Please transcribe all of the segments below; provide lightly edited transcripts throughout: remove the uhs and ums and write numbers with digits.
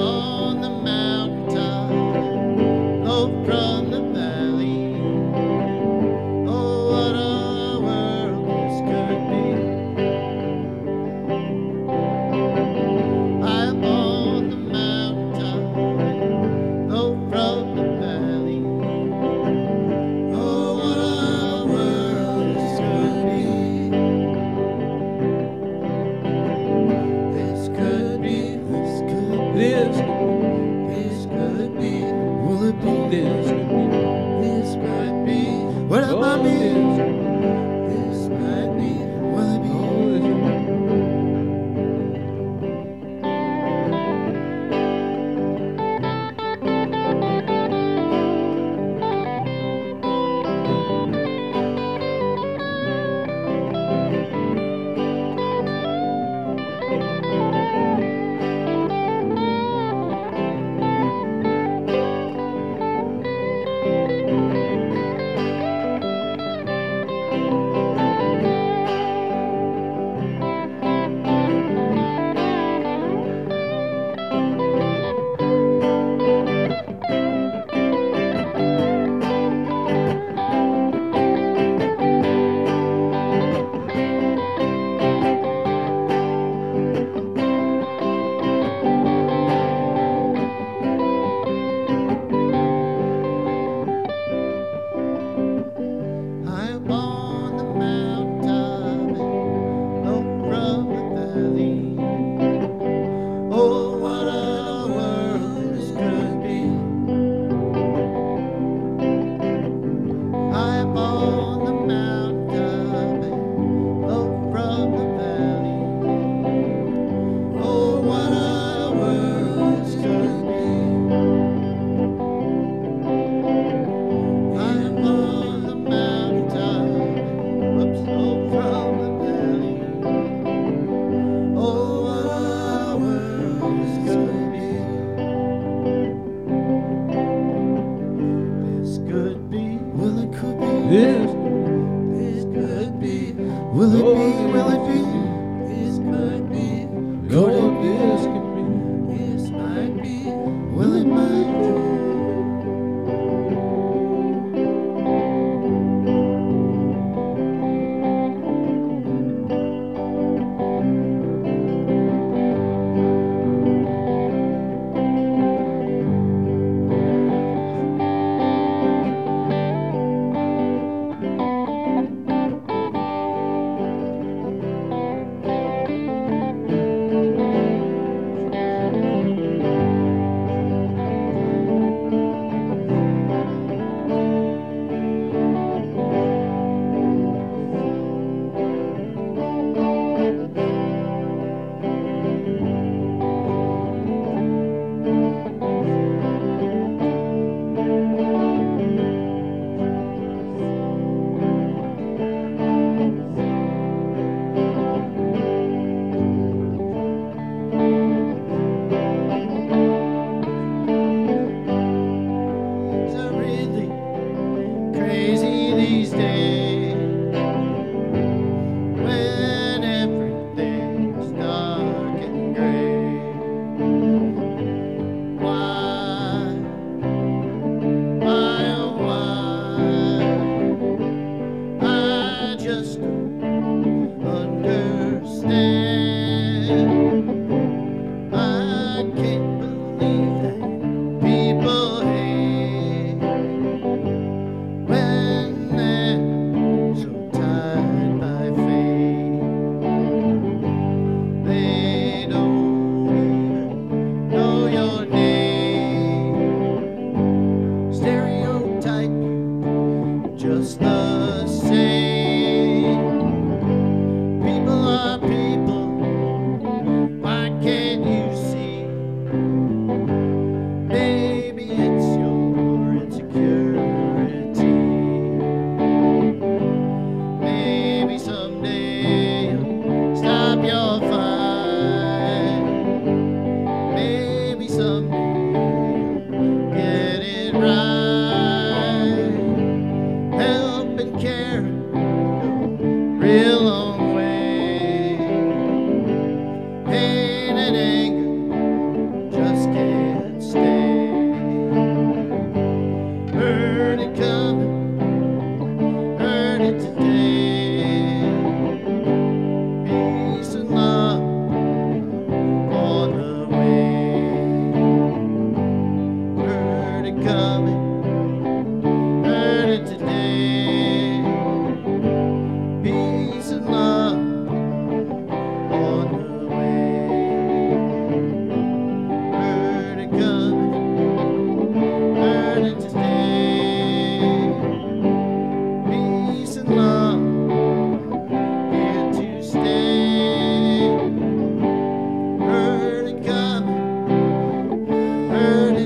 on the mountaintop, low from the valley. Oh, what a world this could be. I am on the mountaintop, low from the valley. Oh, what a world this could be. This could be, this could be, this could be. Will it be? This could be, this might be. What it might be? This might be. Will it be? I am on the mountain, low from the valley. Oh, what a world this could be. I am on the mountain, low from the valley. Oh, what a world this could be. I am on the mountain, low from the valley. Oh, what a world this could be. This could be, well it could be. This could be, will it be, will it be? This could be, could it be? This might be, will it might be?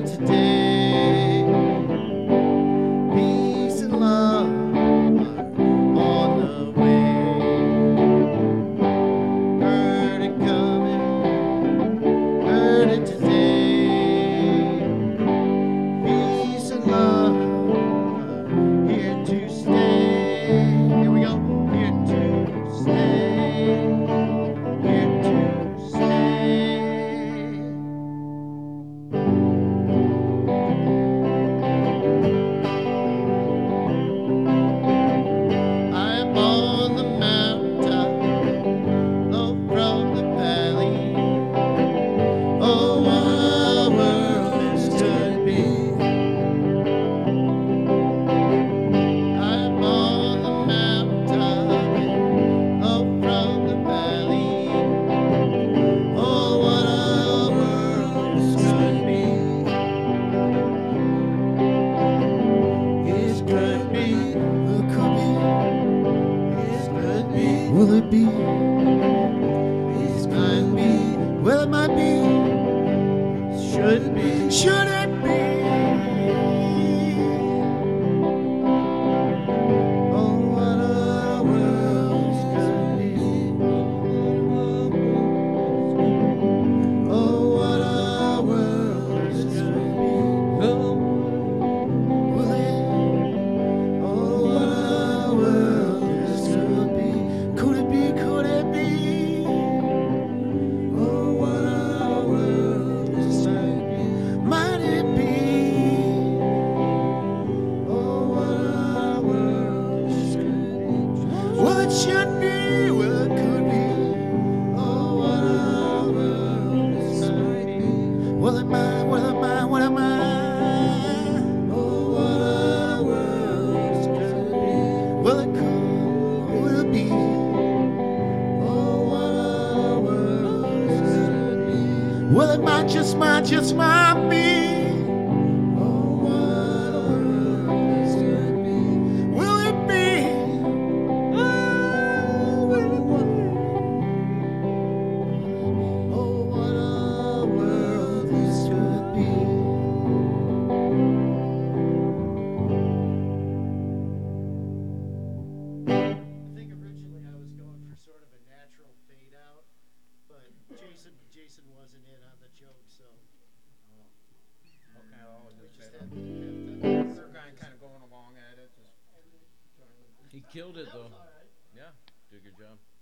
it today. Peace and love are on the way. Heard it coming, heard it today. Peace and love are here to stay. Here we go. Here to stay. Here to stay. I am on the mountaintop, low from the valley. Oh, what a world this could be. I am on the mountaintop, low from the valley. Oh, what a world this could be. This could be, it could be. This could be, will it be? This might be, well it might be. Should be, should it be? Oh, what a world this could be. Oh, what a world this could be. Will it? Oh, what a world this could be. Could it be? Could it be? Oh, what a world this might be. Might it be? Oh, what a world this could be. Well, it should be. Well, it could be. Oh, what a world this might be. Well, it might. Well, it might. What am I? Oh, what a world this could be. Well, it could. Will be. Oh, what a world this could be. Well, it might. Just might. Just might be. Oh, what a world this could be. Will it be? Oh, will it be? Oh, what a world this could be. I think originally I was going for sort of a natural fade out, but Jason wasn't in on the joke, so Okay, I'll we just just say have that. to. Other guy kind of going along at it. Just He killed it though. All right. Yeah, did a good job.